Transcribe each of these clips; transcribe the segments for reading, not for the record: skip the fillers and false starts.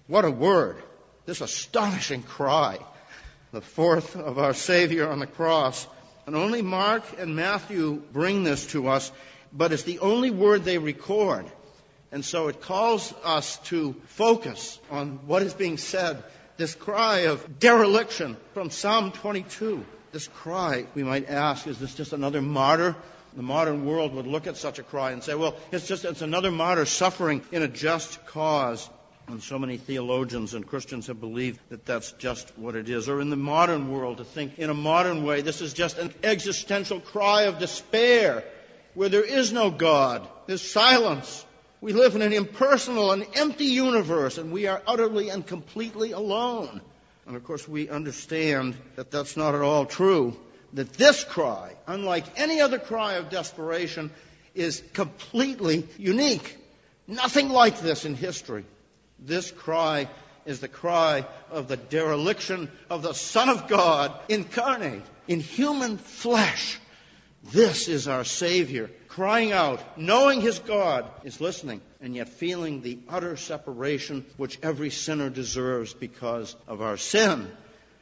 What a word. This astonishing cry. The fourth of our Savior on the cross. And only Mark and Matthew bring this to us, but it's the only word they record. And so it calls us to focus on what is being said. This cry of dereliction from Psalm 22. This cry, we might ask, is this just another martyr? The modern world would look at such a cry and say, well, it's another martyr suffering in a just cause. And so many theologians and Christians have believed that that's just what it is. Or in the modern world, to think in a modern way, this is just an existential cry of despair where there is no God. There's silence. We live in an impersonal and empty universe, and we are utterly and completely alone. And of course, we understand that that's not at all true. That this cry, unlike any other cry of desperation, is completely unique. Nothing like this in history. This cry is the cry of the dereliction of the Son of God incarnate in human flesh. This is our Savior crying out, knowing his God is listening, and yet feeling the utter separation which every sinner deserves because of our sin.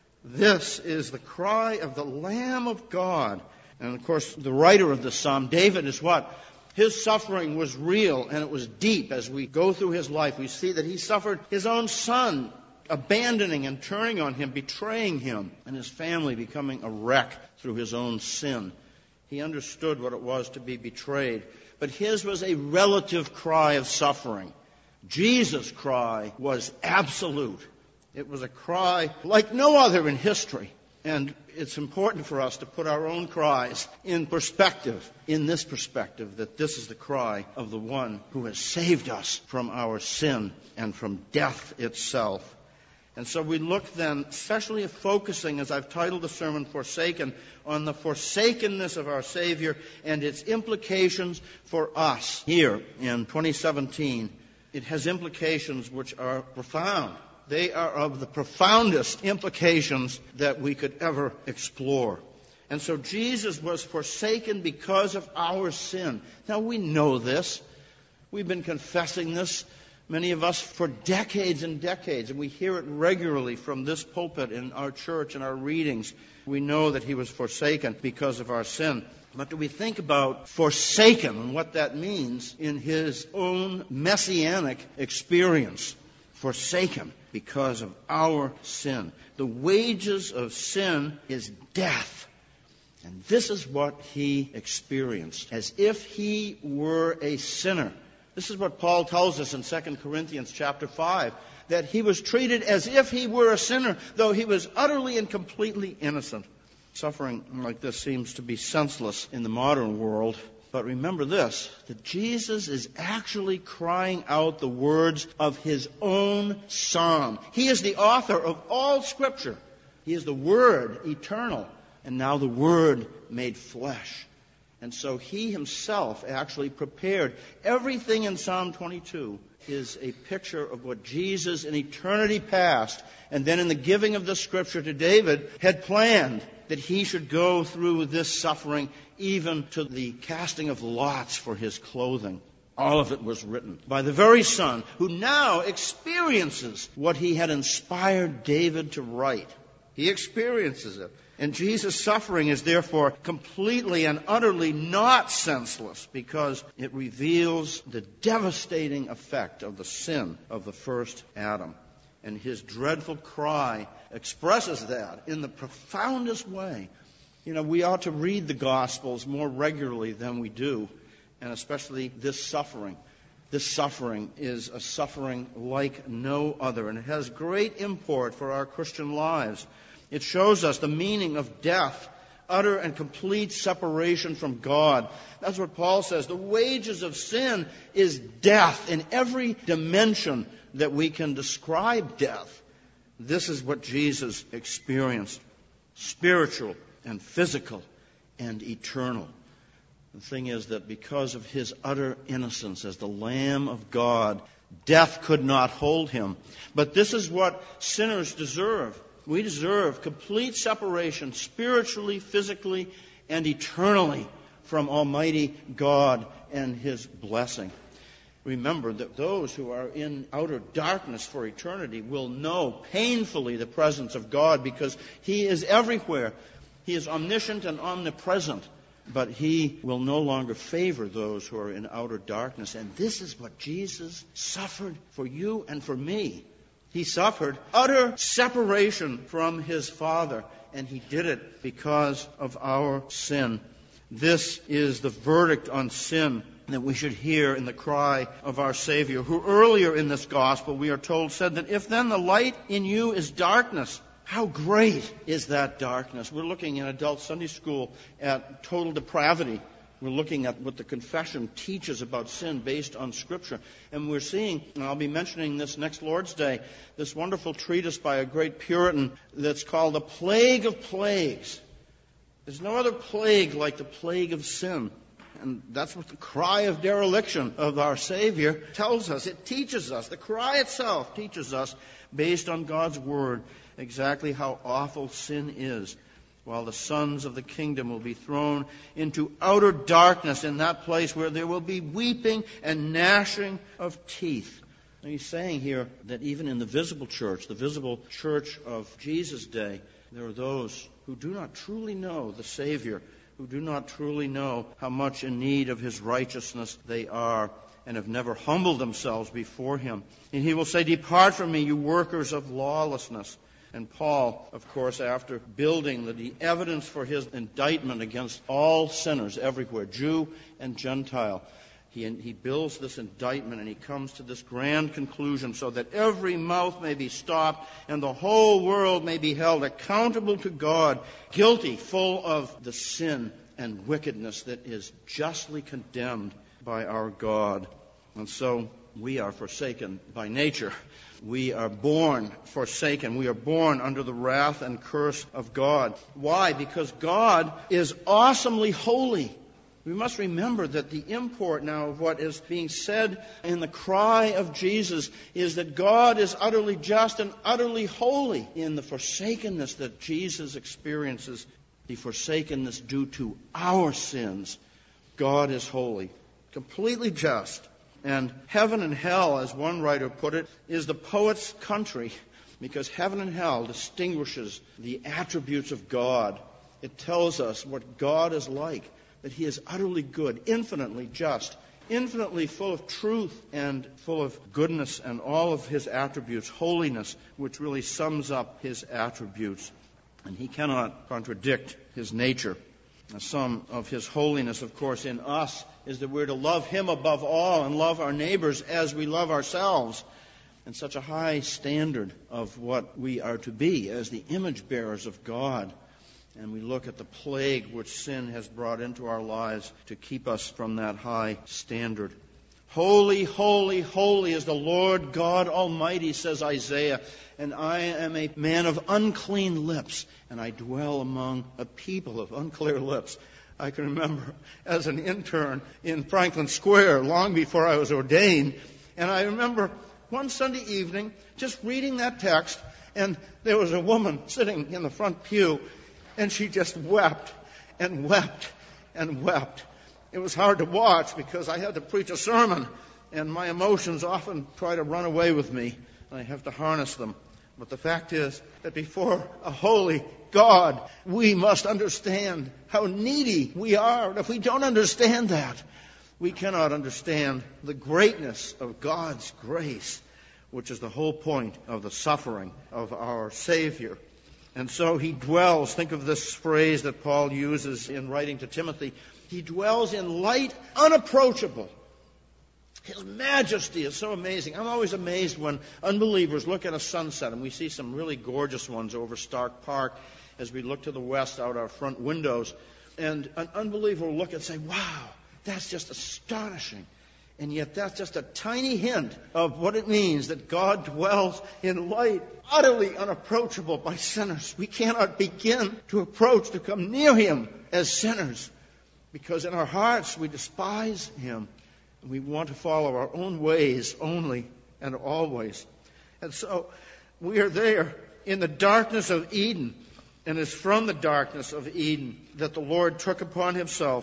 This is the cry of the Lamb of God. And of course, the writer of the psalm, David, is what? His suffering was real and it was deep. As we go through his life, we see that he suffered his own son abandoning and turning on him, betraying him, and his family becoming a wreck through his own sin. He understood what it was to be betrayed. But his was a relative cry of suffering. Jesus' cry was absolute. It was a cry like no other in history. And it's important for us to put our own cries in perspective, in this perspective, that this is the cry of the one who has saved us from our sin and from death itself. And so we look then, especially focusing, as I've titled the sermon, Forsaken, on the forsakenness of our Savior and its implications for us here in 2017. It has implications which are profound. They are of the profoundest implications that we could ever explore. And so Jesus was forsaken because of our sin. Now we know this. We've been confessing this, many of us, for decades and decades, and we hear it regularly from this pulpit in our church and our readings. We know that he was forsaken because of our sin. But do we think about forsaken and what that means in his own messianic experience? Forsaken because of our sin. The wages of sin is death. And this is what he experienced, as if he were a sinner. This is what Paul tells us in 2 Corinthians chapter 5, that he was treated as if he were a sinner, though he was utterly and completely innocent. Suffering like this seems to be senseless in the modern world. But remember this, that Jesus is actually crying out the words of his own psalm. He is the author of all Scripture. He is the Word eternal, and now the Word made flesh. And so he himself actually prepared. Everything in Psalm 22 is a picture of what Jesus in eternity past, and then in the giving of the Scripture to David, had planned that he should go through this suffering, even to the casting of lots for his clothing. All of it was written by the very Son who now experiences what he had inspired David to write. He experiences it. And Jesus' suffering is therefore completely and utterly not senseless, because it reveals the devastating effect of the sin of the first Adam. And his dreadful cry expresses that in the profoundest way. You know, we ought to read the Gospels more regularly than we do, and especially this suffering. This suffering is a suffering like no other, and it has great import for our Christian lives. It shows us the meaning of death, utter and complete separation from God. That's what Paul says. The wages of sin is death in every dimension that we can describe death. This is what Jesus experienced. Spiritual and physical and eternal. The thing is that because of his utter innocence as the Lamb of God, death could not hold him. But this is what sinners deserve. We deserve complete separation spiritually, physically, and eternally from Almighty God and his blessing. remember that those who are in outer darkness for eternity will know painfully the presence of God, because He is everywhere. He is omniscient and omnipresent, but He will no longer favor those who are in outer darkness. And this is what Jesus suffered for you and for me. He suffered utter separation from His Father, and He did it because of our sin. This is the verdict on sin that we should hear in the cry of our Savior, who earlier in this gospel, we are told, said that if then the light in you is darkness, how great is that darkness? We're looking in adult Sunday school at total depravity. We're looking at what the confession teaches about sin based on Scripture. And we're seeing, and I'll be mentioning this next Lord's Day, this wonderful treatise by a great Puritan that's called The Plague of Plagues. There's no other plague like the plague of sin. And that's what the cry of dereliction of our Savior tells us. It teaches us. The cry itself teaches us, based on God's Word, exactly how awful sin is, while the sons of the kingdom will be thrown into outer darkness, in that place where there will be weeping and gnashing of teeth. And he's saying here that even in the visible church of Jesus' day, there are those who do not truly know the Savior, who do not truly know how much in need of His righteousness they are, and have never humbled themselves before Him. And He will say, "Depart from me, you workers of lawlessness." And Paul, of course, after building the evidence for his indictment against all sinners everywhere, Jew and Gentile, he builds this indictment, and he comes to this grand conclusion, so that every mouth may be stopped and the whole world may be held accountable to God, guilty, full of the sin and wickedness that is justly condemned by our God. And so we are forsaken by nature. We are born forsaken. We are born under the wrath and curse of God. Why? Because God is awesomely holy. We must remember that the import now of what is being said in the cry of Jesus is that God is utterly just and utterly holy. In the forsakenness that Jesus experiences, the forsakenness due to our sins, God is holy, completely just. And heaven and hell, as one writer put it, is the poet's country, because heaven and hell distinguishes the attributes of God. It tells us what God is like, that He is utterly good, infinitely just, infinitely full of truth and full of goodness and all of His attributes, holiness, which really sums up His attributes. And He cannot contradict His nature. Some of His holiness, of course, in us is that we're to love Him above all and love our neighbors as we love ourselves. And such a high standard of what we are to be as the image bearers of God. And we look at the plague which sin has brought into our lives to keep us from that high standard. Holy, holy, holy is the Lord God Almighty, says Isaiah, and I am a man of unclean lips, and I dwell among a people of unclear lips. I can remember as an intern in Franklin Square long before I was ordained, and I remember one Sunday evening just reading that text, and there was a woman sitting in the front pew, and she just wept and wept and wept. It was hard to watch because I had to preach a sermon, and my emotions often try to run away with me, and I have to harness them. But the fact is that before a holy God, we must understand how needy we are. And if we don't understand that, we cannot understand the greatness of God's grace, which is the whole point of the suffering of our Savior. And so He dwells. Think of this phrase that Paul uses in writing to Timothy. He dwells in light unapproachable. His majesty is so amazing. I'm always amazed when unbelievers look at a sunset, and we see some really gorgeous ones over Stark Park as we look to the west out our front windows. And an unbeliever will look and say, wow, that's just astonishing. And yet that's just a tiny hint of what it means that God dwells in light utterly unapproachable by sinners. We cannot begin to approach, to come near Him as sinners, because in our hearts we despise Him. And we want to follow our own ways only and always. And so we are there in the darkness of Eden. And it's from the darkness of Eden that the Lord took upon Himself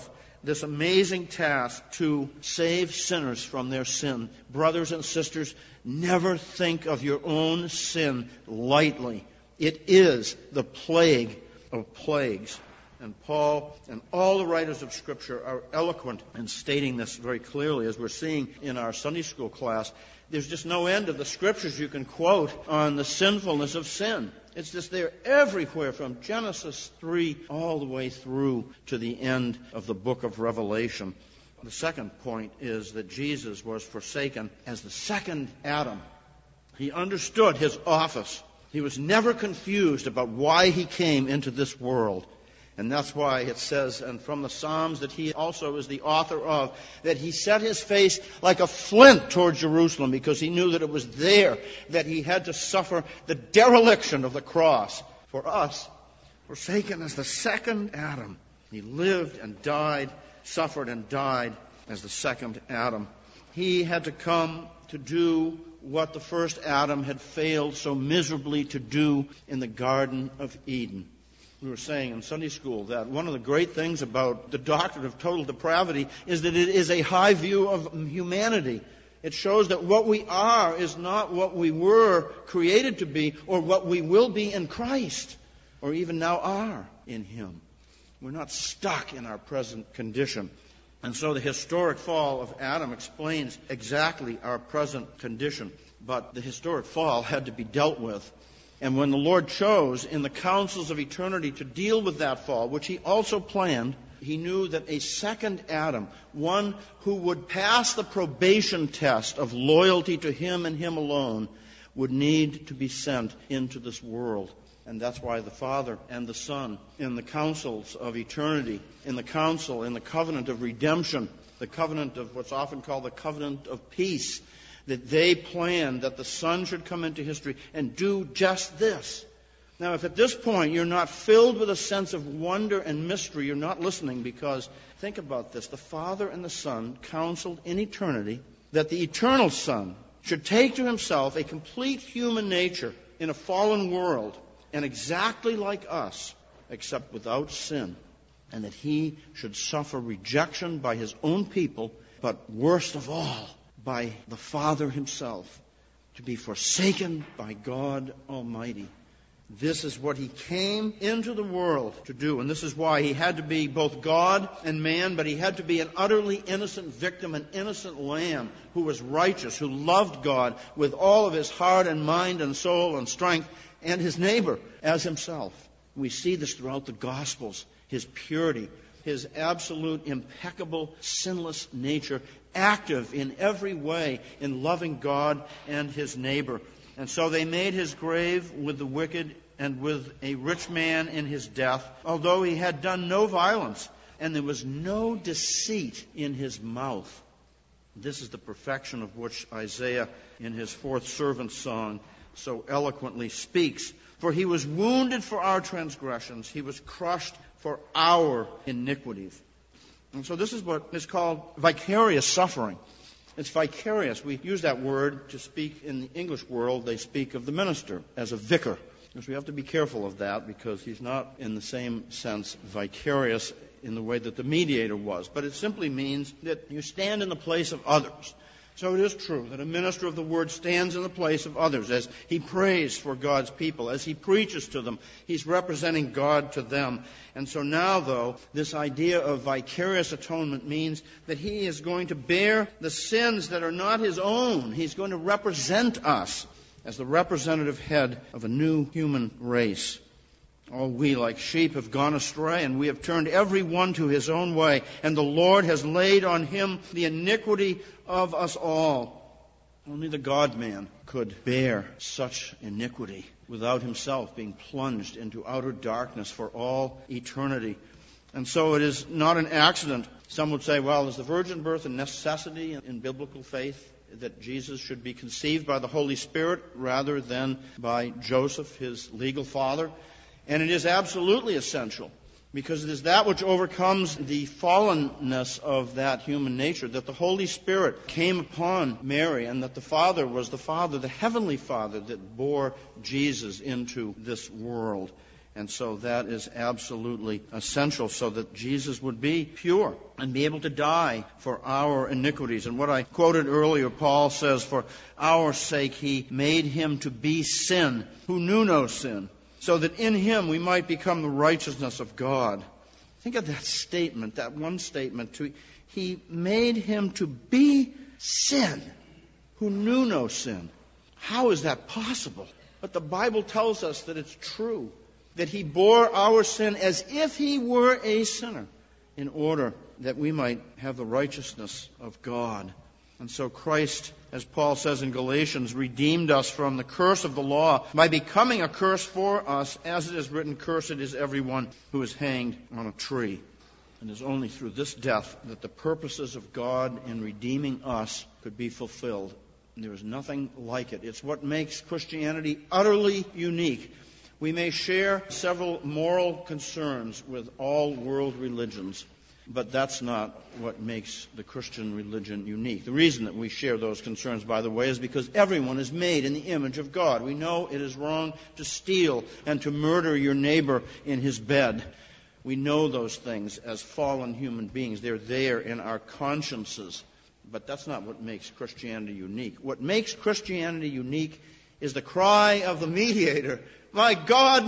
this amazing task to save sinners from their sin. Brothers and sisters, never think of your own sin lightly. It is the plague of plagues. And Paul and all the writers of Scripture are eloquent in stating this very clearly, as we're seeing in our Sunday school class. There's just no end of the Scriptures you can quote on the sinfulness of sin. It's just there everywhere, from Genesis 3 all the way through to the end of the book of Revelation. The second point is that Jesus was forsaken as the second Adam. He understood his office. He was never confused about why he came into this world. And that's why it says, and from the Psalms that he also is the author of, that he set his face like a flint toward Jerusalem, because he knew that it was there that he had to suffer the dereliction of the cross for us, forsaken as the second Adam. He lived and died, suffered and died as the second Adam. He had to come to do what the first Adam had failed so miserably to do in the Garden of Eden. We were saying in Sunday school that one of the great things about the doctrine of total depravity is that it is a high view of humanity. It shows that what we are is not what we were created to be or what we will be in Christ, or even now are in Him. We're not stuck in our present condition. And so the historic fall of Adam explains exactly our present condition. But the historic fall had to be dealt with. And when the Lord chose in the councils of eternity to deal with that fall, which He also planned, He knew that a second Adam, one who would pass the probation test of loyalty to Him and Him alone, would need to be sent into this world. And that's why the Father and the Son, in the councils of eternity, in the council, in the covenant of redemption, the covenant of what's often called the covenant of peace, that they planned that the Son should come into history and do just this. Now, if at this point you're not filled with a sense of wonder and mystery, you're not listening, because think about this. The Father and the Son counseled in eternity that the eternal Son should take to Himself a complete human nature in a fallen world, and exactly like us, except without sin, and that He should suffer rejection by His own people, but worst of all, by the Father Himself, to be forsaken by God Almighty. This is what He came into the world to do, and this is why He had to be both God and man, but He had to be an utterly innocent victim, an innocent lamb who was righteous, who loved God with all of his heart and mind and soul and strength, and his neighbor as himself. We see this throughout the Gospels, His purity, His absolute, impeccable, sinless nature, active in every way in loving God and His neighbor. And so they made His grave with the wicked and with a rich man in his death, although he had done no violence, and there was no deceit in his mouth. This is the perfection of which Isaiah, in his fourth servant song, so eloquently speaks. For He was wounded for our transgressions, He was crushed for our iniquities. And so this is what is called vicarious suffering. It's vicarious. We use that word to speak in the English world. They speak of the minister as a vicar. Because we have to be careful of that, because he's not in the same sense vicarious in the way that the mediator was. But it simply means that you stand in the place of others. So it is true that a minister of the Word stands in the place of others as he prays for God's people, as he preaches to them. He's representing God to them. And so now, though, this idea of vicarious atonement means that He is going to bear the sins that are not His own. He's going to represent us as the representative head of a new human race. All we like sheep have gone astray, and we have turned every one to his own way, and the Lord has laid on Him the iniquity of us all. Only the God-man could bear such iniquity without Himself being plunged into outer darkness for all eternity. And so it is not an accident. Some would say, well, is the virgin birth a necessity in biblical faith, that Jesus should be conceived by the Holy Spirit rather than by Joseph, his legal father? And it is absolutely essential, because it is that which overcomes the fallenness of that human nature, that the Holy Spirit came upon Mary, and that the Father was the Father, the Heavenly Father, that bore Jesus into this world. And so that is absolutely essential so that Jesus would be pure and be able to die for our iniquities. And what I quoted earlier, Paul says, for our sake he made him to be sin who knew no sin, so that in him we might become the righteousness of God. Think of that statement, that one statement. He made him to be sin who knew no sin. How is that possible? But the Bible tells us that it's true, that he bore our sin as if he were a sinner in order that we might have the righteousness of God. And so Christ, as Paul says in Galatians, redeemed us from the curse of the law by becoming a curse for us, as it is written, "Cursed is everyone who is hanged on a tree." And it is only through this death that the purposes of God in redeeming us could be fulfilled. And there is nothing like it. It's what makes Christianity utterly unique. We may share several moral concerns with all world religions, but that's not what makes the Christian religion unique. The reason that we share those concerns, by the way, is because everyone is made in the image of God. We know it is wrong to steal and to murder your neighbor in his bed. We know those things as fallen human beings. They're there in our consciences. But that's not what makes Christianity unique. What makes Christianity unique is the cry of the mediator, my God,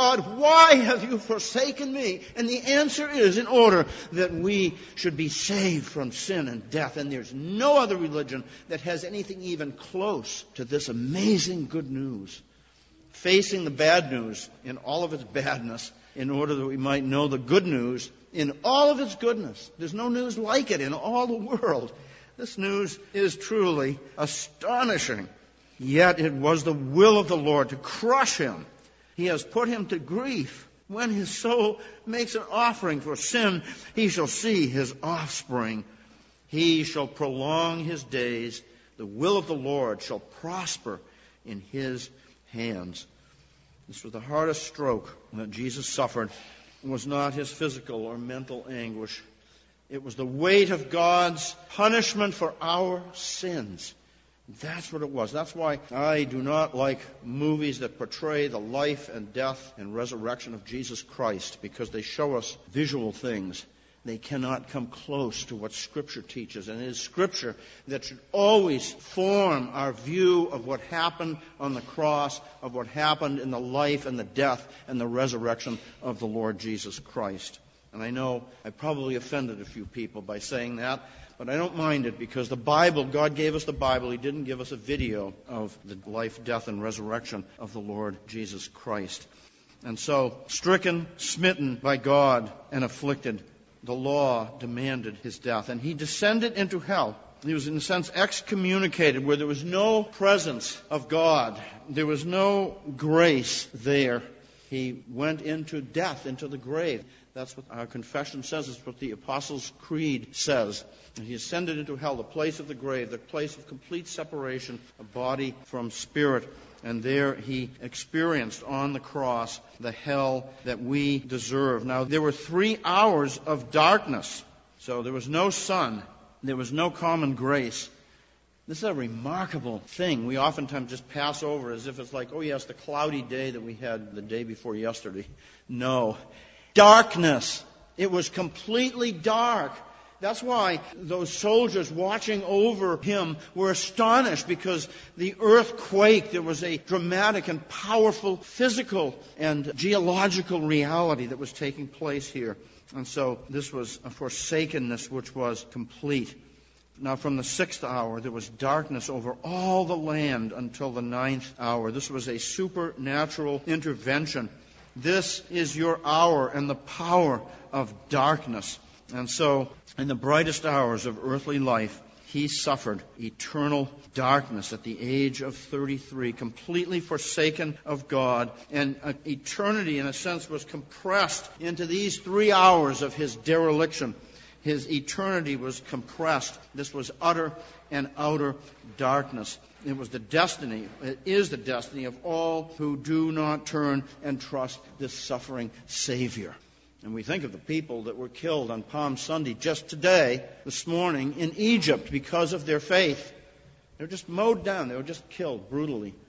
why have you forsaken me?" And the answer is in order that we should be saved from sin and death. And there's no other religion that has anything even close to this amazing good news. Facing the bad news in all of its badness in order that we might know the good news in all of its goodness. There's no news like it in all the world. This news is truly astonishing. Yet it was the will of the Lord to crush him. He has put him to grief. When his soul makes an offering for sin, he shall see his offspring. He shall prolong his days. The will of the Lord shall prosper in his hands. This was the hardest stroke that Jesus suffered. It was not his physical or mental anguish. It was the weight of God's punishment for our sins. That's what it was. That's why I do not like movies that portray the life and death and resurrection of Jesus Christ, because they show us visual things. They cannot come close to what Scripture teaches. And it is Scripture that should always form our view of what happened on the cross, of what happened in the life and the death and the resurrection of the Lord Jesus Christ. And I know I probably offended a few people by saying that, but I don't mind it, because the Bible, God gave us the Bible. He didn't give us a video of the life, death, and resurrection of the Lord Jesus Christ. And so, stricken, smitten by God, and afflicted, the law demanded his death. And he descended into hell. He was, in a sense, excommunicated, where there was no presence of God. There was no grace there. He went into death, into the grave. That's what our confession says. It's what the Apostles' Creed says. And he ascended into hell, the place of the grave, the place of complete separation of body from spirit. And there he experienced on the cross the hell that we deserve. Now, there were 3 hours of darkness. So there was no sun. There was no common grace. This is a remarkable thing. We oftentimes just pass over as if it's like, oh yes, the cloudy day that we had the day before yesterday. No. Darkness. It was completely dark. That's why those soldiers watching over him were astonished, because the earth quaked. There was a dramatic and powerful physical and geological reality that was taking place here. And so this was a forsakenness which was complete. Now from the 6th hour there was darkness over all the land until the 9th hour. This was a supernatural intervention. This is your hour and the power of darkness. And so, in the brightest hours of earthly life, he suffered eternal darkness at the age of 33, completely forsaken of God. And eternity, in a sense, was compressed into these 3 hours of his dereliction. His eternity was compressed. This was utter and outer darkness. It was the destiny, it is the destiny of all who do not turn and trust this suffering Savior. And we think of the people that were killed on Palm Sunday just today, this morning, in Egypt because of their faith. They were just mowed down. They were just killed brutally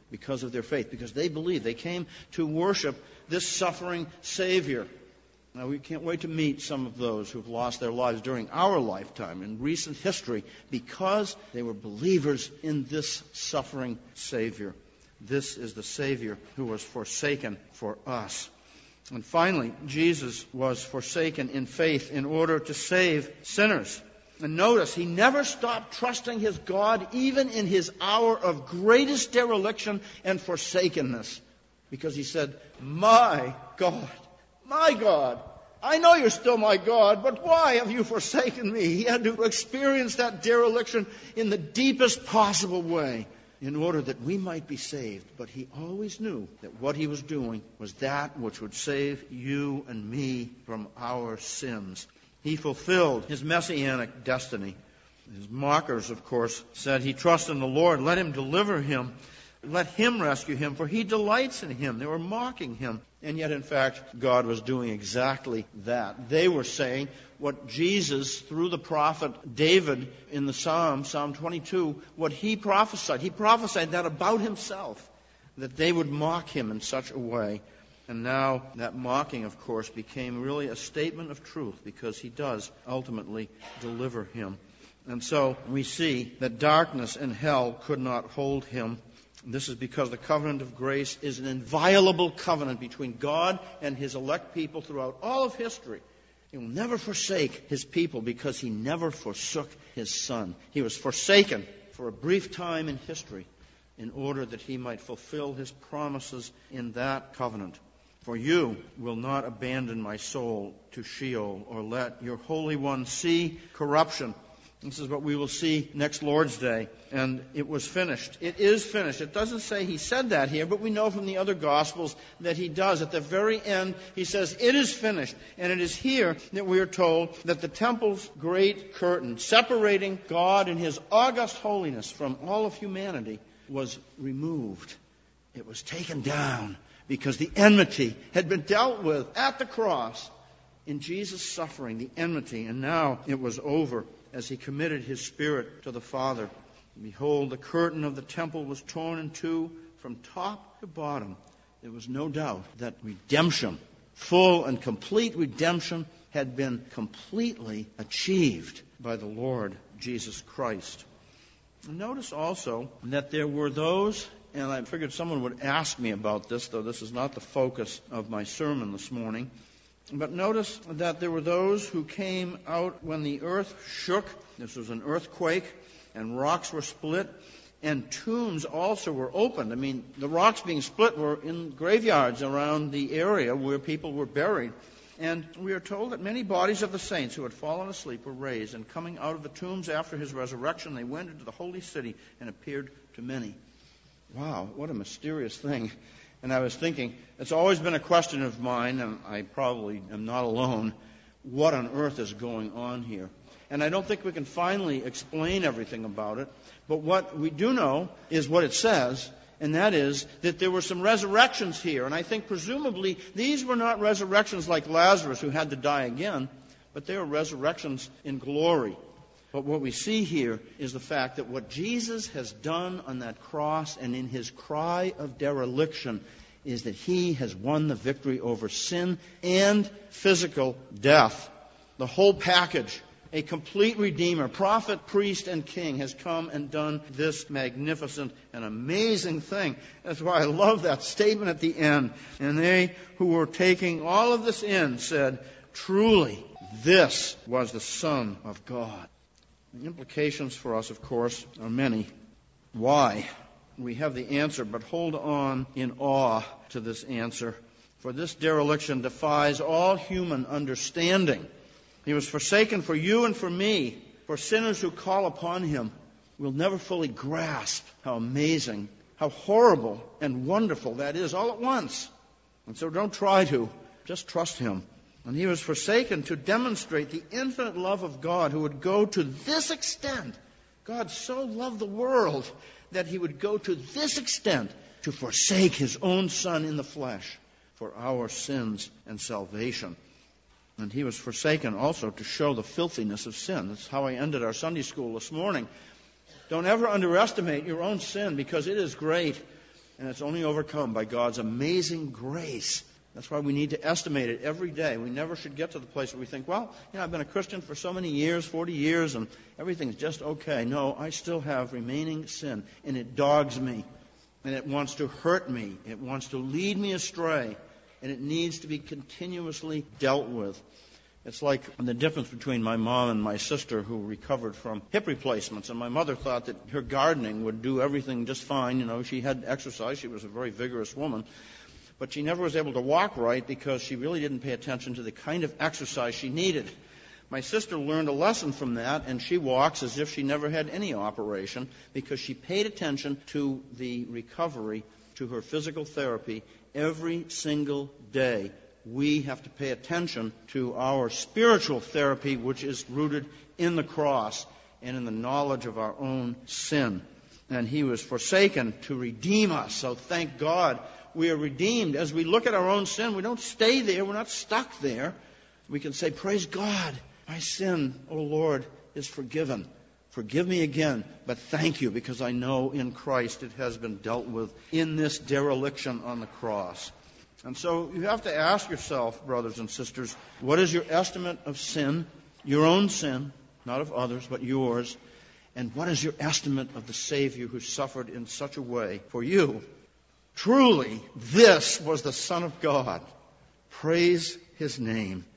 because of their faith, because they believed. They came to worship this suffering Savior. Now, we can't wait to meet some of those who've lost their lives during our lifetime in recent history because they were believers in this suffering Savior. This is the Savior who was forsaken for us. And finally, Jesus was forsaken in faith in order to save sinners. And notice, he never stopped trusting his God even in his hour of greatest dereliction and forsakenness. Because he said, my God, I know you're still my God, but why have you forsaken me? He had to experience that dereliction in the deepest possible way in order that we might be saved. But he always knew that what he was doing was that which would save you and me from our sins. He fulfilled his messianic destiny. His mockers, of course, said, he trusts in the Lord. Let him deliver him. Let him rescue him, for he delights in him. They were mocking him. And yet, in fact, God was doing exactly that. They were saying what Jesus, through the prophet David in the Psalm 22, what he prophesied. He prophesied that about himself, that they would mock him in such a way. And now that mocking, of course, became really a statement of truth because he does ultimately deliver him. And so we see that darkness and hell could not hold him. This is because the covenant of grace is an inviolable covenant between God and his elect people throughout all of history. He will never forsake his people because he never forsook his Son. He was forsaken for a brief time in history in order that he might fulfill his promises in that covenant. For you will not abandon my soul to Sheol or let your Holy One see corruption. This is what we will see next Lord's Day. And it was finished. It is finished. It doesn't say he said that here, but we know from the other Gospels that he does. At the very end, he says, it is finished. And it is here that we are told that the temple's great curtain, separating God in his august holiness from all of humanity, was removed. It was taken down because the enmity had been dealt with at the cross in Jesus' suffering, the enmity. And now it was over as he committed his spirit to the Father. Behold, the curtain of the temple was torn in two from top to bottom. There was no doubt that redemption, full and complete redemption, had been completely achieved by the Lord Jesus Christ. And notice also that there were those, and I figured someone would ask me about this, though this is not the focus of my sermon this morning. But notice that there were those who came out when the earth shook. This was an earthquake, and rocks were split, and tombs also were opened. I mean, the rocks being split were in graveyards around the area where people were buried. And we are told that many bodies of the saints who had fallen asleep were raised, and coming out of the tombs after his resurrection, they went into the holy city and appeared to many. Wow, what a mysterious thing. And I was thinking, it's always been a question of mine, and I probably am not alone, what on earth is going on here? And I don't think we can finally explain everything about it, but what we do know is what it says, and that is that there were some resurrections here. And I think presumably these were not resurrections like Lazarus who had to die again, but they were resurrections in glory. But what we see here is the fact that what Jesus has done on that cross and in his cry of dereliction is that he has won the victory over sin and physical death. The whole package, a complete Redeemer, prophet, priest, and king, has come and done this magnificent and amazing thing. That's why I love that statement at the end. And they who were taking all of this in said, truly, this was the Son of God. The implications for us, of course, are many. Why? We have the answer, but hold on in awe to this answer. For this dereliction defies all human understanding. He was forsaken for you and for me, for sinners who call upon him. We'll never fully grasp how amazing, how horrible and wonderful that is all at once. And so don't try to. Just trust him. And he was forsaken to demonstrate the infinite love of God, who would go to this extent. God so loved the world that he would go to this extent to forsake his own Son in the flesh for our sins and salvation. And he was forsaken also to show the filthiness of sin. That's how I ended our Sunday school this morning. Don't ever underestimate your own sin, because it is great. And it's only overcome by God's amazing grace. That's why we need to estimate it every day. We never should get to the place where we think, well, I've been a Christian for so many years, 40 years, and everything's just okay. No, I still have remaining sin, and it dogs me, and it wants to hurt me. It wants to lead me astray, and it needs to be continuously dealt with. It's like the difference between my mom and my sister, who recovered from hip replacements. And my mother thought that her gardening would do everything just fine. She had exercise. She was a very vigorous woman. But she never was able to walk right because she really didn't pay attention to the kind of exercise she needed. My sister learned a lesson from that, and she walks as if she never had any operation because she paid attention to the recovery, to her physical therapy every single day. We have to pay attention to our spiritual therapy, which is rooted in the cross and in the knowledge of our own sin. And He was forsaken to redeem us. So thank God we are redeemed. As we look at our own sin, we don't stay there. We're not stuck there. We can say, praise God, my sin, O Lord, is forgiven. Forgive me again, but thank you, because I know in Christ it has been dealt with in this dereliction on the cross. And so you have to ask yourself, brothers and sisters, what is your estimate of sin, your own sin, not of others, but yours, and what is your estimate of the Savior who suffered in such a way for you? Truly, this was the Son of God. Praise His name.